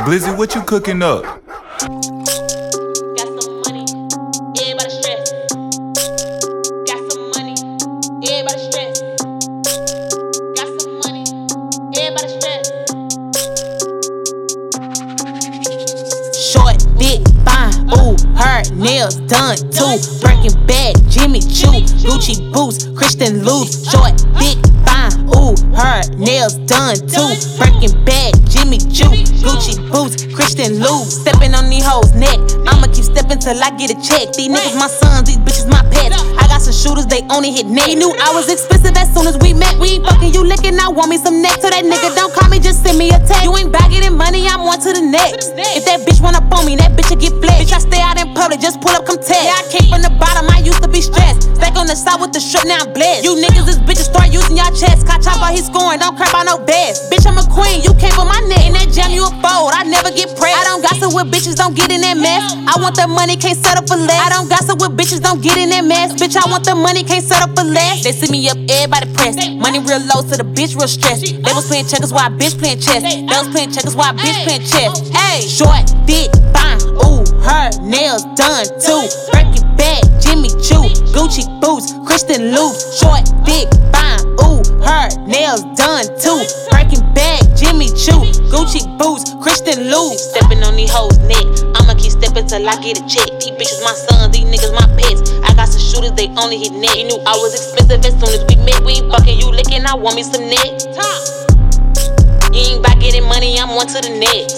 Blizzy, what you cooking up? Got some money, everybody stress. Got some money, everybody stress. Got some money, everybody stress. Short, thick, fine, ooh, her nails done too. Breaking bag, Jimmy Choo, Gucci boots, Christian Louboutin. Short, thick, fine, ooh, her nails done too. Breaking bag, Jimmy Choo, Gucci boots, Christian Louboutin. Stepping on these hoes' neck, I'ma keep stepping till I get a check. These niggas my sons, these bitches my pets. I got some shooters, they only hit neck. He knew I was expensive as soon as we met. We ain't fucking you licking, I want me some neck. So that nigga don't call me, just send me a text. You ain't back getting money, I'm on to the next. If that bitch run up on me, that bitch'll get flexed. Bitch, I stay out in public, just pull up, come text. Yeah, I came from the bottom, I used to be stressed. Stack on the side with the strip, now I'm blessed. You niggas, this bitches start using y'all chest. Caught chop out, he scoring, don't crap out no best. Bitch, I'm a queen, you came for my neck. In that jam, you a fold, I never get pressed. I don't gossip with bitches, don't get in that mess. I want the money, can't settle for less. I don't gossip with bitches, don't get in that mess. Bitch, I want the money, can't settle for less. They see me up, everybody pressed. Money real low, so the bitch real stressed. They was playing checkers while a bitch playing chess. They was playing checkers while a bitch playing chess. Ayy, short, thick, fine, ooh, her nails done too. Breaking bag, Jimmy Choo, Gucci boots, Christian Louboutin. Short, thick, fine, ooh, her nails done too. Breaking bag, Jimmy Choo, Gucci boots, Christian Louboutin. Stepping on these hoes' neck, I'ma keep stepping till I get a check. These bitches my sons, these niggas my pets. I got some shooters, they only hit neck. You knew I was expensive as soon as we met. We ain't fucking you licking, I want me some neck. You ain't by getting money, I'm on to the next.